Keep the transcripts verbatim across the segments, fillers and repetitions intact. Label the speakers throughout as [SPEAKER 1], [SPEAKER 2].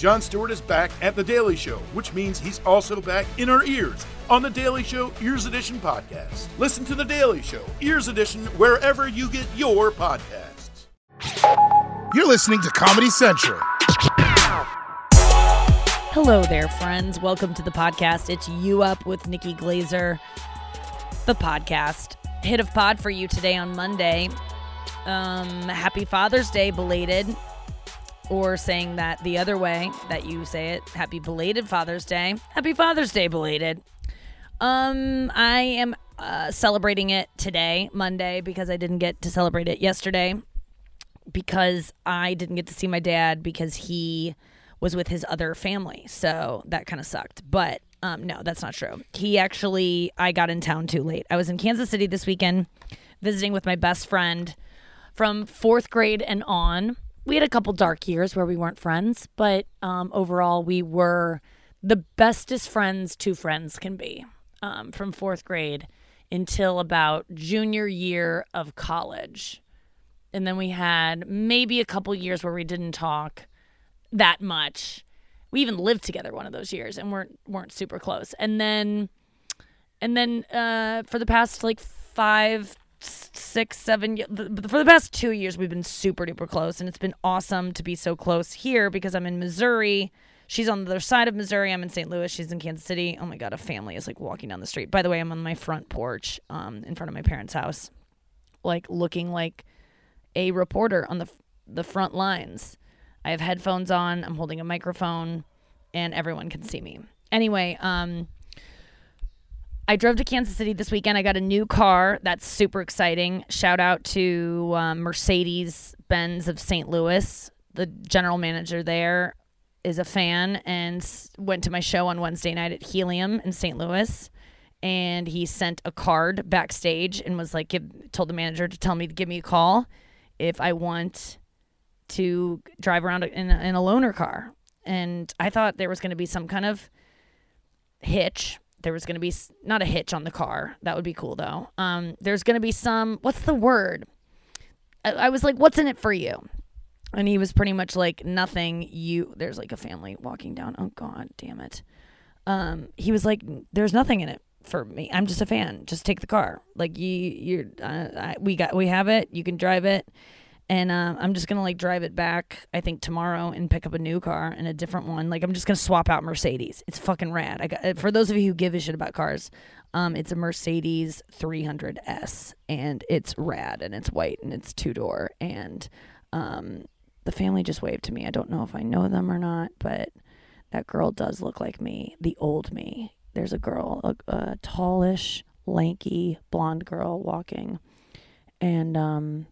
[SPEAKER 1] Jon Stewart is back at The Daily Show, which means he's also back in our ears on The Daily Show Ears Edition podcast. Listen to The Daily Show Ears Edition wherever you get your podcasts.
[SPEAKER 2] You're listening to Comedy Central.
[SPEAKER 3] Hello there, friends. Welcome to the podcast. It's You Up with Nikki Glazer, the podcast. Hit of pod for you today on Monday. Um, happy Father's Day, belated. Or saying that the other way that you say it, happy belated Father's Day. Happy Father's Day, belated. Um, I am uh, celebrating it today, Monday, because I didn't get to celebrate it yesterday. Because I didn't get to see my dad because he was with his other family. So that kind of sucked. But um, no, that's not true. He actually, I got in town too late. I was in Kansas City this weekend visiting with my best friend from fourth grade and on. We had a couple dark years where we weren't friends, but um, overall we were the bestest friends two friends can be um, from fourth grade until about junior year of college. And then we had maybe a couple years where we didn't talk that much. We even lived together one of those years and weren't weren't super close. And then and then uh, for the past like five six, seven, for the past two years, we've been super duper close, and it's been awesome to be so close here because I'm in Missouri. She's on the other side of Missouri. I'm in Saint Louis. She's in Kansas City. Oh my God, a family is like walking down the street. By the way, I'm on my front porch um, in front of my parents' house, like looking like a reporter on the the front lines. I have headphones on. I'm holding a microphone, and everyone can see me. Anyway, um... I drove to Kansas City this weekend. I got a new car. That's super exciting. Shout out to um, Mercedes-Benz of Saint Louis. The general manager there is a fan and went to my show on Wednesday night at Helium in Saint Louis. And he sent a card backstage and was like, give, told the manager to tell me to give me a call if I want to drive around in a, in a loaner car. And I thought there was going to be some kind of hitch. There was going to be, not a hitch on the car. That would be cool, though. Um, there's going to be some, what's the word? I, I was like, what's in it for you? And he was pretty much like, nothing. You, there's like a family walking down. Oh, God, damn it. Um, he was like, there's nothing in it for me. I'm just a fan. Just take the car. Like, you, you're, uh, I, we got, we have it. You can drive it. And uh, I'm just going to, like, drive it back, I think, tomorrow and pick up a new car and a different one. Like, I'm just going to swap out Mercedes. It's fucking rad. I got, for those of you who give a shit about cars, um, it's a Mercedes three hundred S. And it's rad. And it's white. And it's two-door. And um, the family just waved to me. I don't know if I know them or not. But that girl does look like me. The old me. There's a girl, a, a tallish, lanky, blonde girl walking. And... um.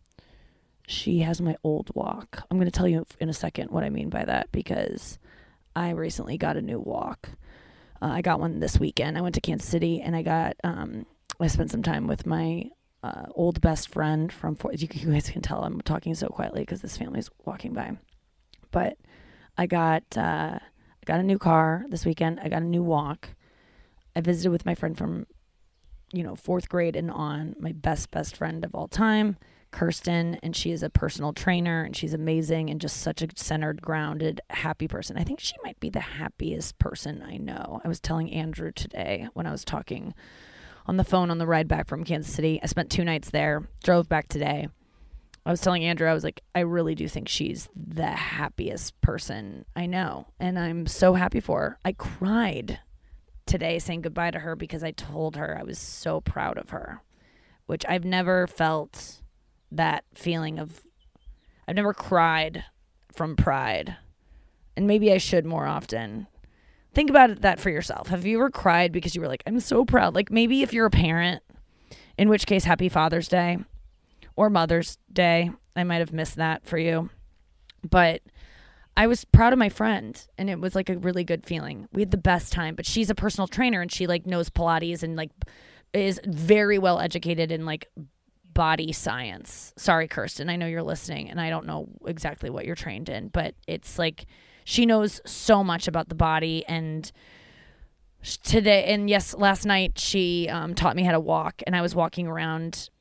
[SPEAKER 3] She has my old walk. I'm going to tell you in a second what I mean by that because I recently got a new walk. Uh, I got one this weekend. I went to Kansas City and I got, um, I spent some time with my uh, old best friend from, you guys can tell I'm talking so quietly because this family's walking by. But I got, uh, I got a new car this weekend. I got a new walk. I visited with my friend from, you know, fourth grade and on, my best, best friend of all time. Kirsten, and she is a personal trainer and she's amazing and just such a centered, grounded, happy person. I think she might be the happiest person I know. I was telling Andrew today when I was talking on the phone on the ride back from Kansas City. I spent two nights there, drove back today. I was telling Andrew, I was like, I really do think she's the happiest person I know. And I'm so happy for her. I cried today saying goodbye to her because I told her I was so proud of her, which I've never felt that feeling of, I've never cried from pride. And maybe I should more often. Think about it, that for yourself. Have you ever cried because you were like, I'm so proud? Like maybe if you're a parent, in which case, happy Father's Day or Mother's Day. I might have missed that for you. But I was proud of my friend and it was like a really good feeling. We had the best time, but she's a personal trainer and she like knows Pilates and like is very well educated in like body science. Sorry, Kirsten, I know you're listening and I don't know exactly what you're trained in, but it's like she knows so much about the body. And today, and yes, last night she um, taught me how to walk and I was walking around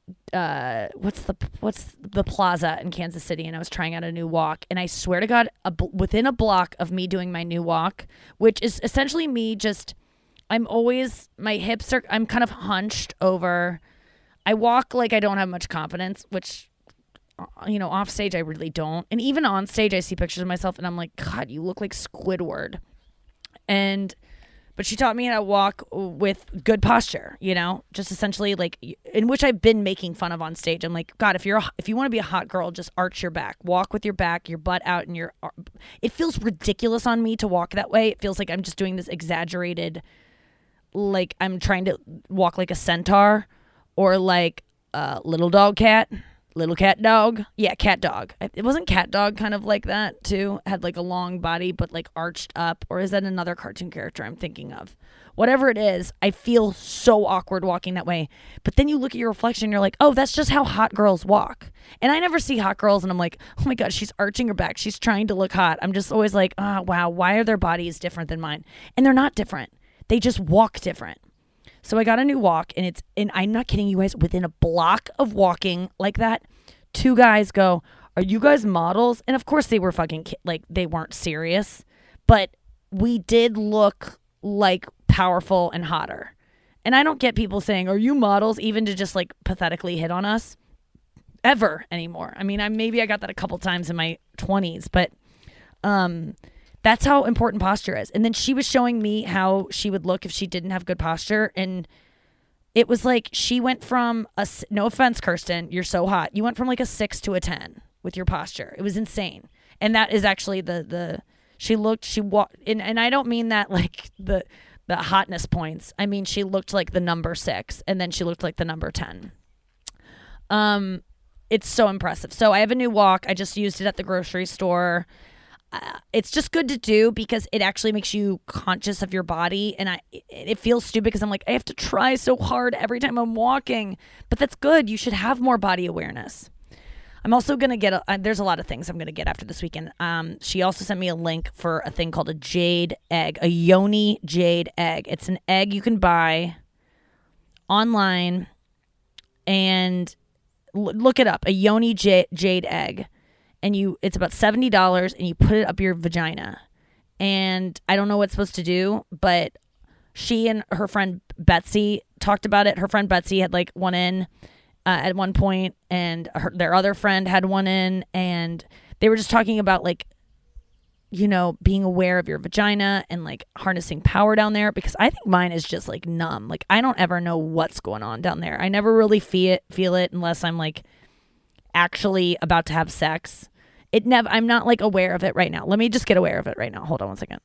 [SPEAKER 3] uh, what's the what's the plaza in Kansas City, and I was trying out a new walk, and I swear to God, a, within a block of me doing my new walk, which is essentially me just, I'm always, my hips are, I'm kind of hunched over. I walk like I don't have much confidence, which, you know, off stage I really don't. And even on stage I see pictures of myself and I'm like, God, you look like Squidward. And, but she taught me how to walk with good posture, you know, just essentially like, in which I've been making fun of on stage. I'm like, God, if you're, a, if you want to be a hot girl, just arch your back, walk with your back, your butt out, and your, it feels ridiculous on me to walk that way. It feels like I'm just doing this exaggerated, like I'm trying to walk like a centaur. Or like uh, little dog cat, little cat dog. Yeah, cat dog. It wasn't cat dog kind of like that too? Had like a long body but like arched up. Or is that another cartoon character I'm thinking of? Whatever it is, I feel so awkward walking that way. But then you look at your reflection and you're like, oh, that's just how hot girls walk. And I never see hot girls and I'm like, oh my God, she's arching her back. She's trying to look hot. I'm just always like, oh, wow, why are their bodies different than mine? And they're not different. They just walk different. So I got a new walk, and it's, and I'm not kidding you guys, within a block of walking like that, two guys go, are you guys models? And of course they were fucking, like, they weren't serious, but we did look like powerful and hotter. And I don't get people saying, are you models, even to just like pathetically hit on us ever anymore. I mean, I maybe I got that a couple times in my twenties, but um that's how important posture is. And then she was showing me how she would look if she didn't have good posture. And it was like she went from a, no offense, Kirsten, you're so hot. You went from like a six to a ten with your posture. It was insane. And that is actually the, the she looked, she walked, and, and I don't mean that like the, the hotness points. I mean, she looked like the number six and then she looked like the number ten. Um, it's so impressive. So I have a new walk. I just used it at the grocery store. Uh, it's just good to do because it actually makes you conscious of your body. And I, it feels stupid because I'm like, I have to try so hard every time I'm walking, but that's good. You should have more body awareness. I'm also going to get, a, uh, there's a lot of things I'm going to get after this weekend. Um, she also sent me a link for a thing called a jade egg, a yoni jade egg. It's an egg you can buy online and l- look it up, a yoni jade, jade egg. And you, it's about seventy dollars and you put it up your vagina. And I don't know what it's supposed to do, but she and her friend Betsy talked about it. Her friend Betsy had like one in uh, at one point, and her, their other friend had one in, and they were just talking about like, you know, being aware of your vagina and like harnessing power down there, because I think mine is just like numb. Like I don't ever know what's going on down there. I never really feel it, feel it unless I'm like actually about to have sex. It never, I'm not like aware of it right now. Let me just get aware of it right now. Hold on one second.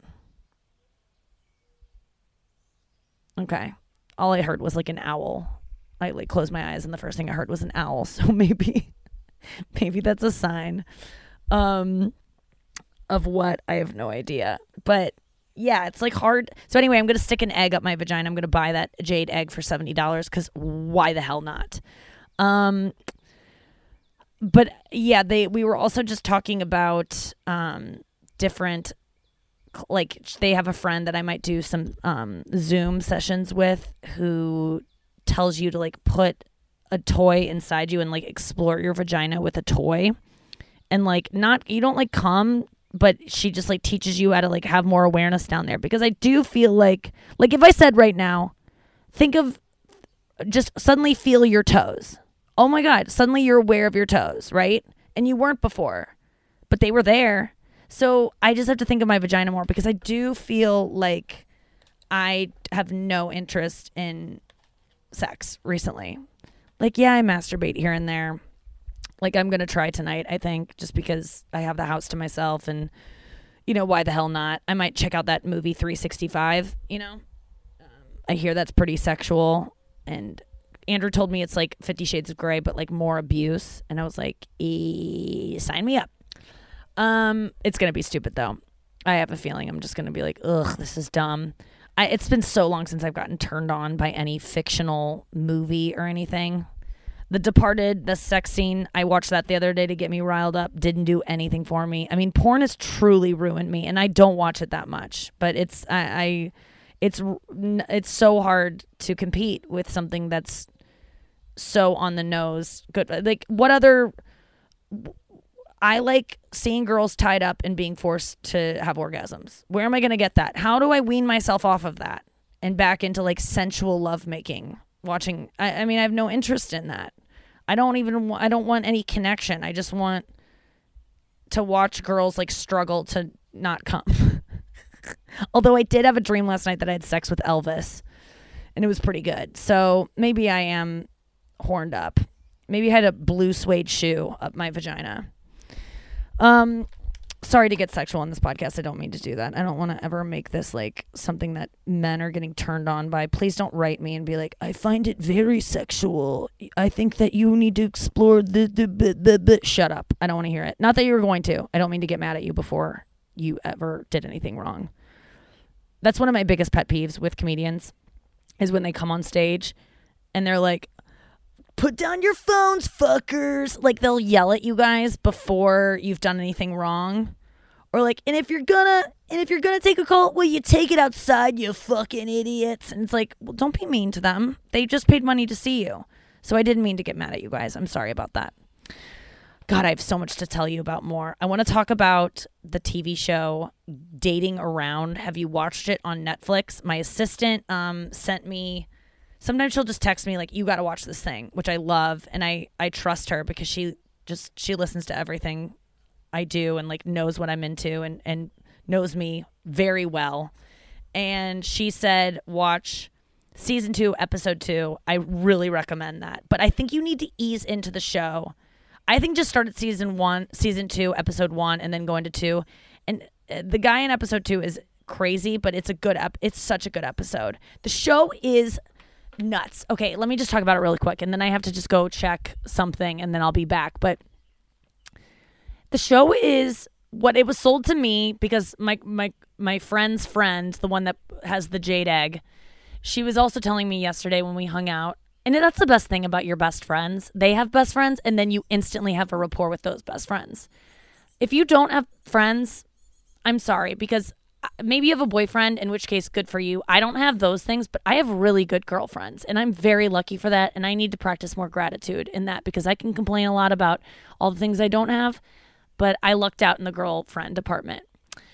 [SPEAKER 3] Okay. All I heard was like an owl. I like closed my eyes and the first thing I heard was an owl. So maybe, maybe that's a sign um, of what, I have no idea. But yeah, it's like hard. So anyway, I'm going to stick an egg up my vagina. I'm going to buy that jade egg for seventy dollars because why the hell not? Um, But yeah, they we were also just talking about um, different, like they have a friend that I might do some um, Zoom sessions with who tells you to like put a toy inside you and like explore your vagina with a toy. And like not, you don't like come, but she just like teaches you how to like have more awareness down there. Because I do feel like, like if I said right now, think of, just suddenly feel your toes. Oh my God, suddenly you're aware of your toes, right? And you weren't before, but they were there. So I just have to think of my vagina more because I do feel like I have no interest in sex recently. Like, yeah, I masturbate here and there. Like, I'm going to try tonight, I think, just because I have the house to myself and, you know, why the hell not? I might check out that movie three sixty-five, you know? Um, I hear that's pretty sexual, and Andrew told me it's like Fifty Shades of Grey, but like more abuse. And I was like, e- sign me up. Um, it's going to be stupid though. I have a feeling I'm just going to be like, ugh, this is dumb. I, it's been so long since I've gotten turned on by any fictional movie or anything. The Departed, the sex scene, I watched that the other day to get me riled up. Didn't do anything for me. I mean, porn has truly ruined me, and I don't watch it that much. But it's, I, I it's, it's so hard to compete with something that's so on the nose. Good. Like, what other... I like seeing girls tied up and being forced to have orgasms. Where am I going to get that? How do I wean myself off of that and back into like sensual lovemaking? Watching, I, I mean, I have no interest in that. I don't even, I don't want any connection. I just want to watch girls like struggle to not come. Although I did have a dream last night that I had sex with Elvis and it was pretty good. So maybe I am horned up. Maybe I had a blue suede shoe up my vagina. Um, sorry to get sexual on this podcast. I don't mean to do that. I don't want to ever make this like something that men are getting turned on by. Please don't write me and be like, I find it very sexual. I think that you need to explore the, the, the, the, the. Shut up. I don't want to hear it. Not that you were going to. I don't mean to get mad at you before you ever did anything wrong. That's one of my biggest pet peeves with comedians is when they come on stage and they're like, put down your phones, fuckers. Like, they'll yell at you guys before you've done anything wrong. Or like, and if you're gonna, and if you're gonna take a call, well, you take it outside, you fucking idiots. And it's like, well, don't be mean to them. They just paid money to see you. So I didn't mean to get mad at you guys. I'm sorry about that. God, I have so much to tell you about more. I want to talk about the T V show Dating Around. Have you watched it on Netflix? My assistant um, sent me... Sometimes she'll just text me like, you got to watch this thing, which I love. And I, I trust her because she just, she listens to everything I do and like knows what I'm into and, and knows me very well. And she said, watch season two, episode two. I really recommend that. But I think you need to ease into the show. I think just start at season one, season two, episode one, and then go into two. And the guy in episode two is crazy, but it's a good, ep- it's such a good episode. The show is nuts. Okay, let me just talk about it really quick, and then I have to just go check something, and then I'll be back. But the show is what it was sold to me because my my my friend's friend, the one that has the jade egg, she was also telling me yesterday when we hung out, and that's the best thing about your best friends. They have best friends, and then you instantly have a rapport with those best friends. If you don't have friends, I'm sorry, because maybe you have a boyfriend, in which case, good for you. I don't have those things, but I have really good girlfriends, and I'm very lucky for that, and I need to practice more gratitude in that because I can complain a lot about all the things I don't have, but I lucked out in the girlfriend department.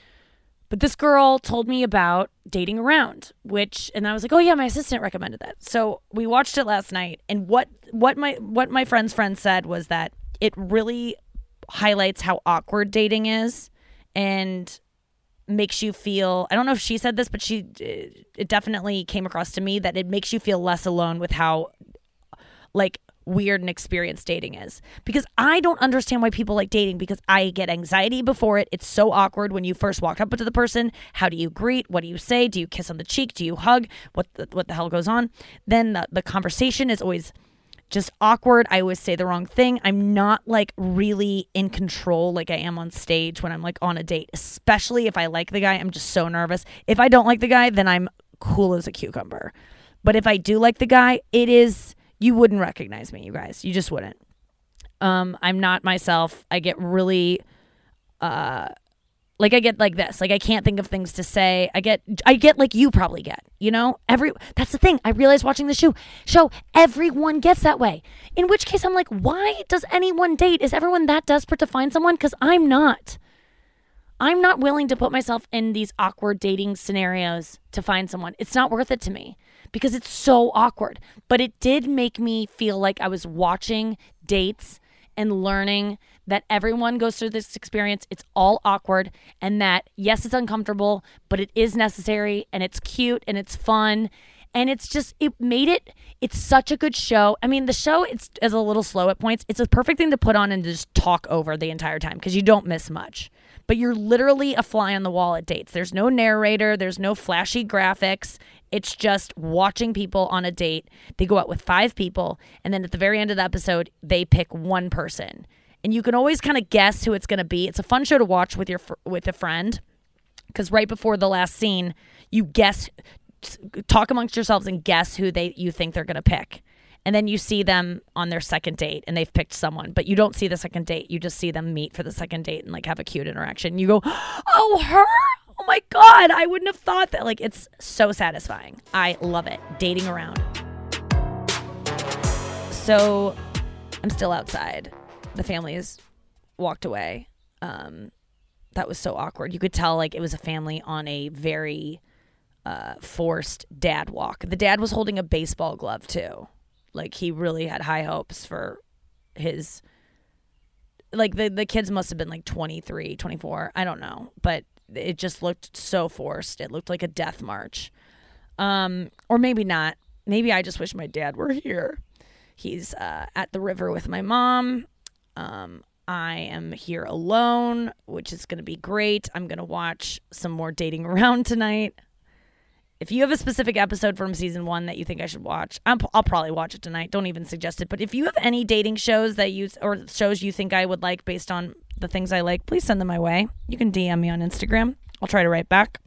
[SPEAKER 3] But this girl told me about Dating Around, which, and I was like, oh yeah, my assistant recommended that. So we watched it last night, and what what my what my friend's friend said was that it really highlights how awkward dating is, and makes you feel, I don't know if she said this, but she, it definitely came across to me that it makes you feel less alone with how like weird and experienced dating is. Because I don't understand why people like dating, because I get anxiety before it. It's so awkward when you first walk up to the person. How do you greet? What do you say? Do you kiss on the cheek? Do you hug? What the, what the hell goes on? Then the, the conversation is always just awkward. I always say the wrong thing. I'm not like really in control like I am on stage when I'm like on a date, especially if I like the guy. I'm just so nervous. If I don't like the guy, then I'm cool as a cucumber. But if I do like the guy, it is, you wouldn't recognize me, you guys. You just wouldn't. Um, I'm not myself. I get really, uh, like I get like this, like I can't think of things to say. I get, I get like you probably get, you know, every, that's the thing. I realized watching the show, show everyone gets that way. In which case I'm like, why does anyone date? Is everyone that desperate to find someone? Because I'm not. I'm not willing to put myself in these awkward dating scenarios to find someone. It's not worth it to me because it's so awkward. But it did make me feel like I was watching dates and learning that everyone goes through this experience. It's all awkward, and that, yes, it's uncomfortable, but it is necessary, and it's cute, and it's fun, and it's just, it made it, it's such a good show. I mean, the show it's is a little slow at points. It's a perfect thing to put on and just talk over the entire time because you don't miss much. But you're literally a fly on the wall at dates. There's no narrator. There's no flashy graphics. It's just watching people on a date. They go out with five people, and then at the very end of the episode, they pick one person. And you can always kind of guess who it's going to be. It's a fun show to watch with your with a friend because right before the last scene, you guess, talk amongst yourselves and guess who they you think they're going to pick. And then you see them on their second date and they've picked someone, but you don't see the second date. You just see them meet for the second date and like have a cute interaction. You go, oh, her? Oh my God, I wouldn't have thought that. Like, it's so satisfying. I love it. Dating Around. so I'm still outside. The family has walked away. Um, that was so awkward. You could tell like it was a family on a very uh, forced dad walk. The dad was holding a baseball glove too. Like he really had high hopes for his, like the, the kids must have been like twenty-three, twenty-four. I don't know, but it just looked so forced. It looked like a death march. Um, or maybe not. Maybe I just wish my dad were here. He's uh, at the river with my mom. Um, I am here alone, which is going to be great. I'm going to watch some more Dating Around tonight. If you have a specific episode from season one that you think I should watch, I'm, I'll probably watch it tonight. Don't even suggest it. But if you have any dating shows that you or shows you think I would like based on the things I like, please send them my way. You can D M me on Instagram. I'll try to write back.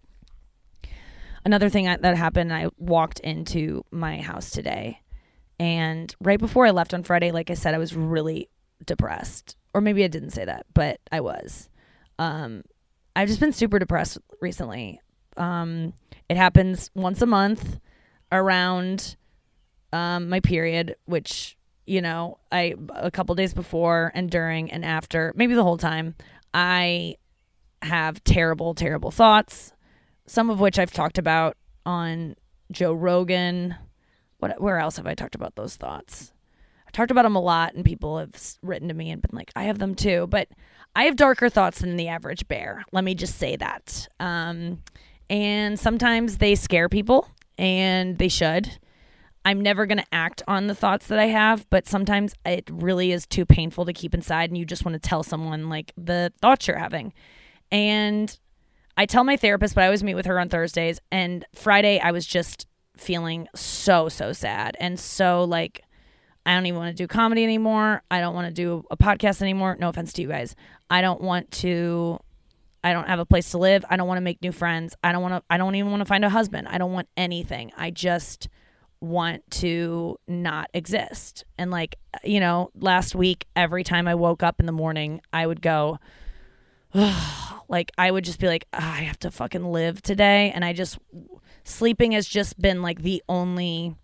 [SPEAKER 3] Another thing that happened, I walked into my house today, and right before I left on Friday, like I said, I was really depressed. Or maybe I didn't say that, but I was. Um, I've just been super depressed recently. Um, it happens once a month around um, my period, which, you know, I a couple days before and during and after, maybe the whole time, I have terrible, terrible thoughts, some of which I've talked about on Joe Rogan. What? Where else have I talked about those thoughts? I've talked about them a lot, and people have written to me and been like, I have them too. But I have darker thoughts than the average bear. Let me just say that. Um, and sometimes they scare people, and they should. I'm never going to act on the thoughts that I have, but sometimes it really is too painful to keep inside, and you just want to tell someone, like, the thoughts you're having. And I tell my therapist, but I always meet with her on Thursdays. And Friday, I was just feeling so, so sad. And so, like, I don't even want to do comedy anymore. I don't want to do a podcast anymore. No offense to you guys. I don't want to, I don't have a place to live. I don't want to make new friends. I don't want to, I don't even want to find a husband. I don't want anything. I just want to not exist. And, like, you know, last week, every time I woke up in the morning, I would go, like, I would just be like, oh, I have to fucking live today. And I just, sleeping has just been like the only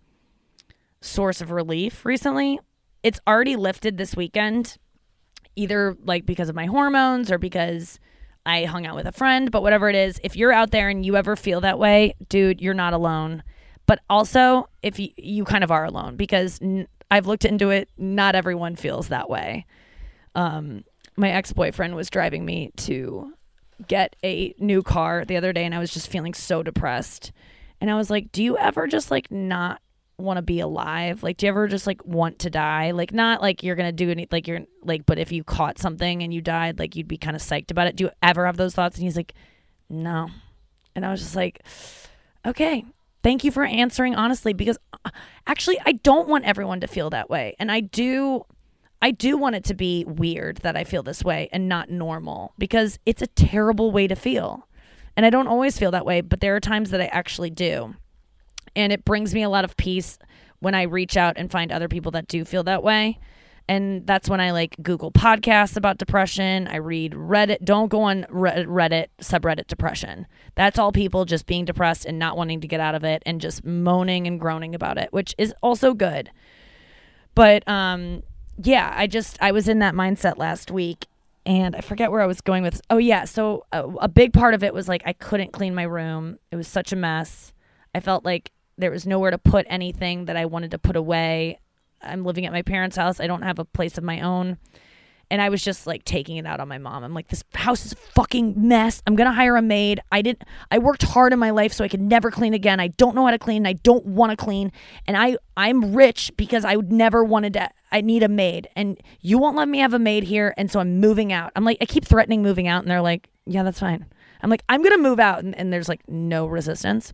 [SPEAKER 3] source of relief recently. It's already lifted this weekend, either like because of my hormones or because I hung out with a friend, but whatever it is, if you're out there and you ever feel that way, dude, you're not alone. But also, if you, you kind of are alone, because n- I've looked into it, not everyone feels that way. Um, my ex-boyfriend was driving me to get a new car the other day, and I was just feeling so depressed. And I was like, do you ever just like not want to be alive? Like, do you ever just like want to die? Like, not like you're gonna do any, like you're like, but if you caught something and you died, like you'd be kind of psyched about it. Do you ever have those thoughts? And he's like, no. And I was just like, okay, thank you for answering honestly, because actually I don't want everyone to feel that way. And I do I do want it to be weird that I feel this way and not normal, because it's a terrible way to feel. And I don't always feel that way, but there are times that I actually do. And it brings me a lot of peace when I reach out and find other people that do feel that way. And that's when I like Google podcasts about depression. I read Reddit. Don't go on Reddit, subreddit depression. That's all people just being depressed and not wanting to get out of it and just moaning and groaning about it, which is also good. But, um... yeah, I just, I was in that mindset last week, and I forget where I was going with, oh yeah, so a, a big part of it was like I couldn't clean my room. It was such a mess. I felt like there was nowhere to put anything that I wanted to put away. I'm living at my parents' house. I don't have a place of my own. And I was just like taking it out on my mom. I'm like, this house is a fucking mess. I'm going to hire a maid. I didn't, I worked hard in my life so I could never clean again. I don't know how to clean. I don't want to clean. And I, I'm rich because I would never wanted to, I need a maid. And you won't let me have a maid here. And so I'm moving out. I'm like, I keep threatening moving out. And they're like, yeah, that's fine. I'm like, I'm going to move out. And, and there's like no resistance.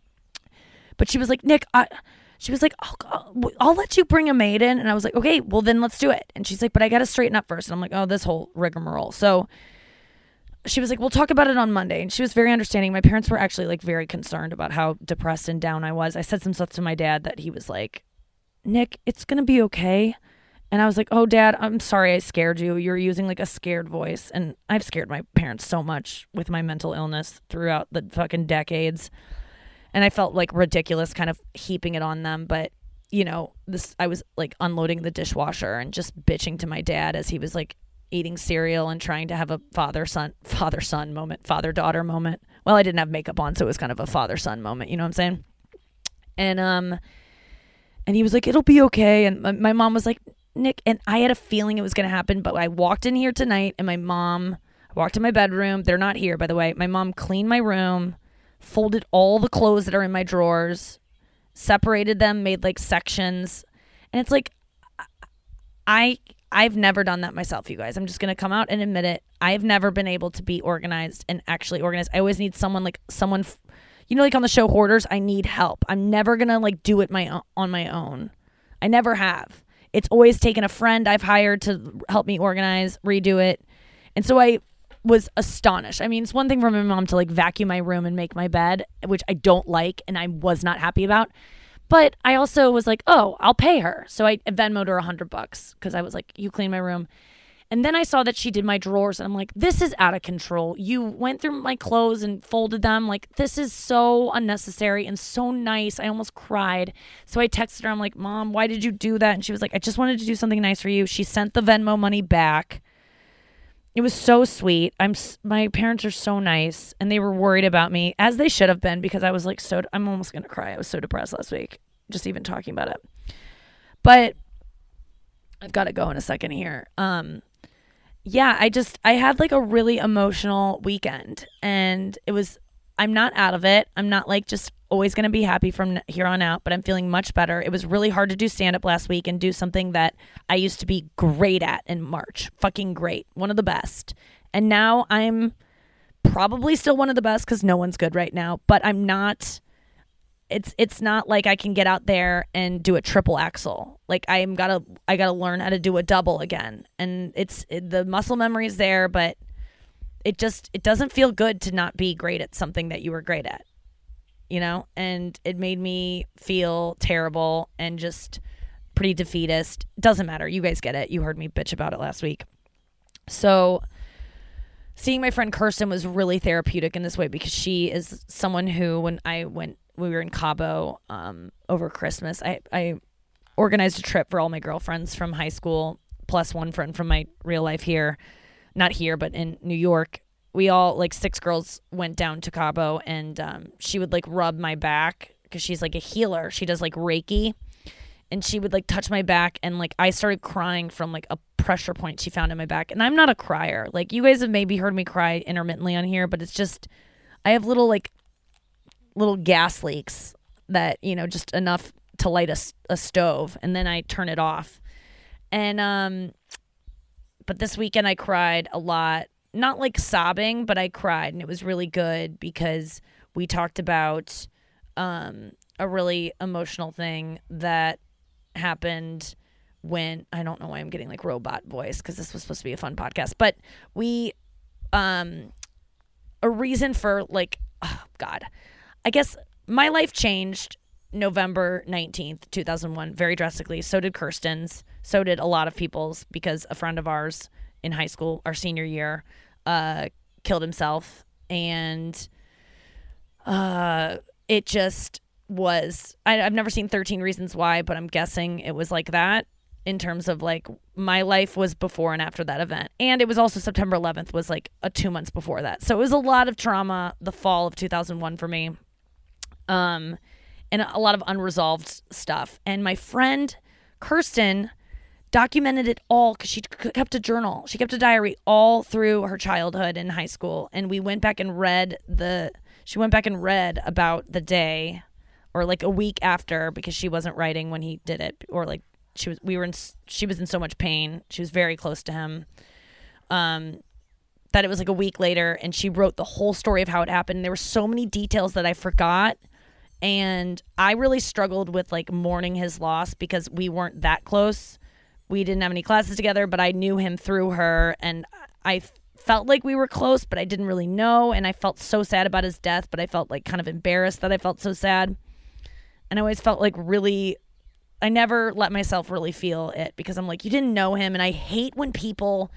[SPEAKER 3] But she was like, Nick, I... She was like, I'll, I'll let you bring a maid in. And I was like, okay, well then let's do it. And she's like, but I got to straighten up first. And I'm like, oh, this whole rigmarole. So she was like, we'll talk about it on Monday. And she was very understanding. My parents were actually like very concerned about how depressed and down I was. I said some stuff to my dad that he was like, Nick, it's going to be okay. And I was like, oh, Dad, I'm sorry I scared you. You're using like a scared voice. And I've scared my parents so much with my mental illness throughout the fucking decades. And I felt like ridiculous kind of heaping it on them. But, you know, this, I was like unloading the dishwasher and just bitching to my dad as he was like eating cereal and trying to have a father-son, father-son moment, father-daughter moment. Well, I didn't have makeup on, so it was kind of a father-son moment. You know what I'm saying? And, um, and he was like, it'll be okay. And my, my mom was like, Nick, and I had a feeling it was going to happen, but I walked in here tonight and my mom, I walked in my bedroom. They're not here, by the way. My mom cleaned my room, folded all the clothes that are in my drawers, separated them, made like sections. And it's like, I, I've never done that myself, you guys. I'm just going to come out and admit it. I've never been able to be organized and actually organized. I always need someone like someone, you know, like on the show Hoarders, I need help. I'm never going to like do it my on my own. I never have. It's always taken a friend I've hired to help me organize, redo it. And so I was astonished. I mean, it's one thing for my mom to like vacuum my room and make my bed, which I don't like and I was not happy about. But I also was like, oh, I'll pay her. So I Venmoed her a hundred bucks because I was like, you clean my room. And then I saw that she did my drawers and I'm like, this is out of control. You went through my clothes and folded them. Like, this is so unnecessary and so nice. I almost cried. So I texted her. I'm like, Mom, why did you do that? And she was like, I just wanted to do something nice for you. She sent the Venmo money back. It was so sweet. I'm my parents are so nice and they were worried about me, as they should have been, because I was like so I'm almost going to cry. I was so depressed last week just even talking about it. But I've got to go in a second here. Um yeah, I just I had like a really emotional weekend and it was I'm not out of it. I'm not like just always going to be happy from here on out, but I'm feeling much better. It was really hard to do stand-up last week and do something that I used to be great at in March. Fucking great. One of the best. And now I'm probably still one of the best because no one's good right now, but I'm not, it's it's not like I can get out there and do a triple axel. Like I'm gotta, I gotta learn how to do a double again. And it's, it, the muscle memory is there, but it just, it doesn't feel good to not be great at something that you were great at. You know, and it made me feel terrible and just pretty defeatist. Doesn't matter. You guys get it. You heard me bitch about it last week. So seeing my friend Kirsten was really therapeutic in this way because she is someone who, when I went, we were in Cabo um, over Christmas, I, I organized a trip for all my girlfriends from high school, plus one friend from my real life here, not here, but in New York. We all, like six girls, went down to Cabo and um, she would like rub my back because she's like a healer. She does like Reiki and she would like touch my back and like I started crying from like a pressure point she found in my back. And I'm not a crier. Like you guys have maybe heard me cry intermittently on here, but it's just, I have little like little gas leaks that, you know, just enough to light a, a stove and then I turn it off. And, um, but this weekend I cried a lot. Not like sobbing, but I cried and it was really good because we talked about um, a really emotional thing that happened when, I don't know why I'm getting like robot voice because this was supposed to be a fun podcast, but we, um, a reason for like, oh God, I guess my life changed November nineteenth, two thousand one, very drastically. So did Kirsten's. So did a lot of people's because a friend of ours in high school, our senior year, uh, killed himself. And uh, it just was, I, I've never seen thirteen Reasons Why, but I'm guessing it was like that in terms of like my life was before and after that event. And it was also September eleventh was like a two months before that. So it was a lot of trauma, the fall of two thousand one for me. Um, and a lot of unresolved stuff. And my friend Kirsten documented it all because she kept a journal. She kept a diary all through her childhood and high school. And we went back and read the, she went back and read about the day or like a week after because she wasn't writing when he did it. Or like she was, we were in, she was in so much pain. She was very close to him. Um, that it was like a week later and she wrote the whole story of how it happened. There were so many details that I forgot. And I really struggled with like mourning his loss because we weren't that close. We didn't have any classes together, but I knew him through her. And I felt like we were close, but I didn't really know. And I felt so sad about his death, but I felt like kind of embarrassed that I felt so sad. And I always felt like really, I never let myself really feel it because I'm like, you didn't know him. And I hate when people,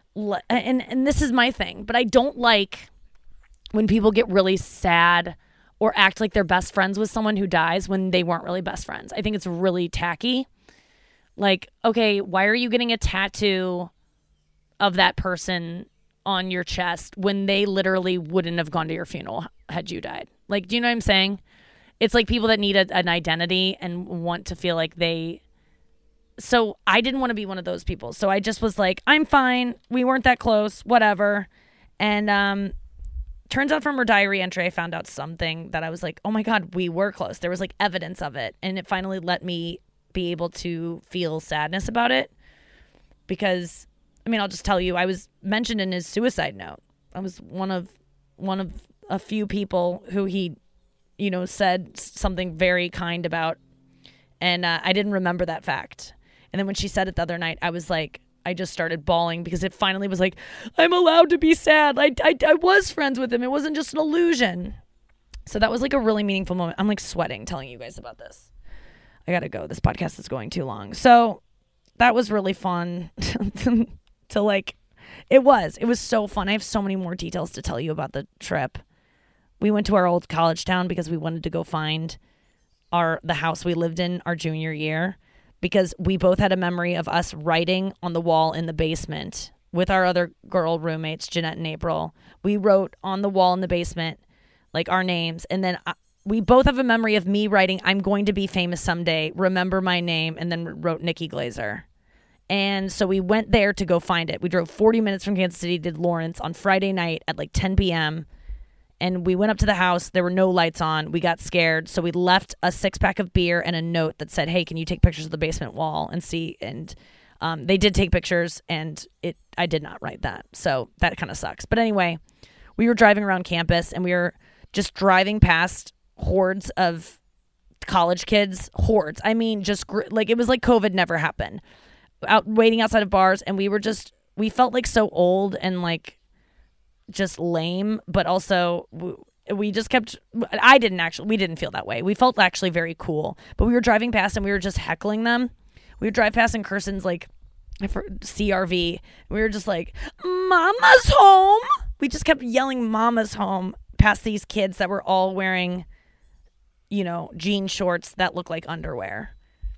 [SPEAKER 3] and, and this is my thing, but I don't like when people get really sad or act like they're best friends with someone who dies when they weren't really best friends. I think it's really tacky. Like, okay, why are you getting a tattoo of that person on your chest when they literally wouldn't have gone to your funeral had you died? Like, do you know what I'm saying? It's like people that need a, an identity and want to feel like they... So I didn't want to be one of those people. So I just was like, I'm fine. We weren't that close. Whatever. And um, turns out from her diary entry, I found out something that I was like, oh my God, we were close. There was like evidence of it. And it finally let me be able to feel sadness about it. Because, I mean, I'll just tell you, I was mentioned in his suicide note. I was one of one of a few people who he, you know, said something very kind about. And uh, I didn't remember that fact. And then when she said it the other night, I was like, I just started bawling because it finally was like, I'm allowed to be sad. I, I, I was friends with him. It wasn't just an illusion. So that was like a really meaningful moment. I'm like sweating telling you guys about this. I gotta go. This podcast is going too long. So that was really fun to like, it was. It was so fun. I have so many more details to tell you about the trip. We went to our old college town because we wanted to go find our the house we lived in our junior year, because we both had a memory of us writing on the wall in the basement with our other girl roommates, Jeanette and April. We wrote on the wall in the basement like our names, and then I, we both have a memory of me writing, I'm going to be famous someday, remember my name, and then wrote Nikki Glazer. And so we went there to go find it. We drove forty minutes from Kansas City to Lawrence on Friday night at like ten p.m. And we went up to the house. There were no lights on. We got scared. So we left a six-pack of beer and a note that said, hey, can you take pictures of the basement wall and see? And um, they did take pictures, and it I did not write that. So that kind of sucks. But anyway, we were driving around campus, and we were just driving past hordes of college kids. Hordes. I mean, just gr- like it was like COVID never happened. Out waiting outside of bars, and we were just, we felt like so old and like just lame, but also we, we just kept, I didn't actually, we didn't feel that way. We felt actually very cool, but we were driving past and we were just heckling them. We would drive past in Kirsten's like C R V. We were just like, Mama's home. We just kept yelling Mama's home past these kids that were all wearing, you know, jean shorts that look like underwear.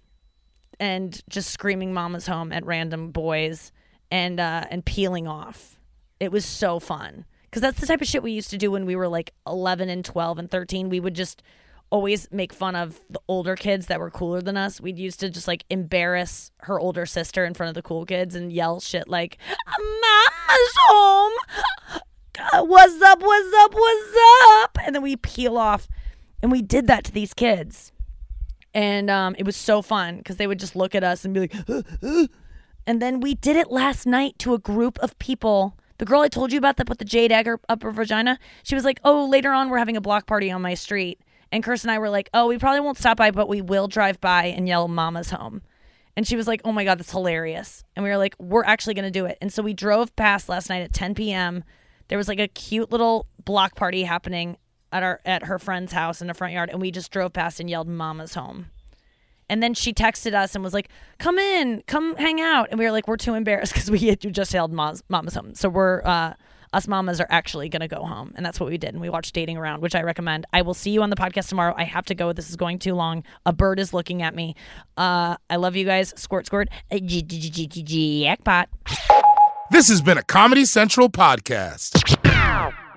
[SPEAKER 3] And just screaming Mama's home at random boys and uh, and peeling off. It was so fun. Because that's the type of shit we used to do when we were like eleven and twelve and thirteen. We would just always make fun of the older kids that were cooler than us. We'd used to just like embarrass her older sister in front of the cool kids and yell shit like, Mama's home. What's up, what's up, what's up? And then we peel off. And we did that to these kids. And um, it was so fun because they would just look at us and be like, uh, uh. And then we did it last night to a group of people. The girl I told you about that put the jade egg up her vagina, she was like, oh, later on we're having a block party on my street. And Kirsten and I were like, oh, we probably won't stop by, but we will drive by and yell Mama's home. And she was like, oh my God, that's hilarious. And we were like, we're actually going to do it. And so we drove past last night at ten p.m. There was like a cute little block party happening at our at her friend's house in the front yard, and we just drove past and yelled Mama's home. And then she texted us and was like, come in, come hang out. And we were like, we're too embarrassed because we had just yelled Mama's, Mama's home. So we're, uh, us mamas are actually going to go home. And that's what we did. And we watched Dating Around, which I recommend. I will see you on the podcast tomorrow. I have to go. This is going too long. A bird is looking at me. Uh, I love you guys. Squirt, squirt. Jackpot.
[SPEAKER 2] This has been a Comedy Central podcast.